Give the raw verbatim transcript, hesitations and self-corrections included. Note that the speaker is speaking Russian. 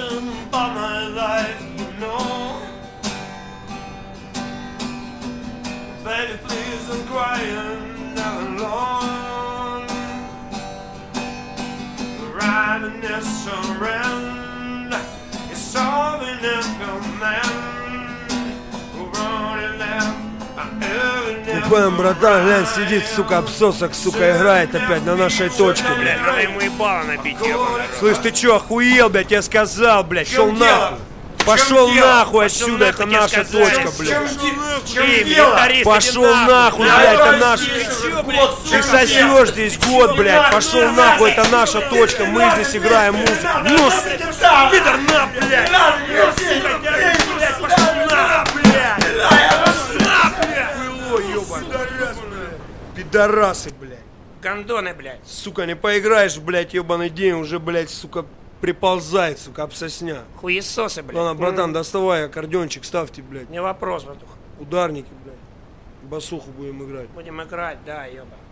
passion for my life, you know. Baby, please, I'm crying all alone. Riding this surround, it's all in command. Купаем, братан, глянь, сидит, сука, обсосок, сука, играет опять на нашей точке, блядь. Надо ему ебало набить, ебаный. Слышь, ты чё, охуел, блядь, я сказал, блядь, шел нахуй. Пошел нахуй отсюда, это наша точка, блядь. Пошел нахуй, блядь, это наша. Ты сосешь здесь год, блядь, пошел нахуй, это наша точка, мы здесь играем музыку. Ну, пидор, на, блядь. Пошел на, блядь. На, блядь. Хуйло, ебаный. Пидорасы, блядь. Гондоны, блядь. Сука, не поиграешь, блядь, ебаный день, уже, блядь, сука, приползает, сука, обсосня. Хуесосы, блядь. Ладно, братан, доставай аккордеончик, ставьте, блядь. Не вопрос, братуха. Ударники, блядь. Басуху будем играть. Будем играть, да, ёба.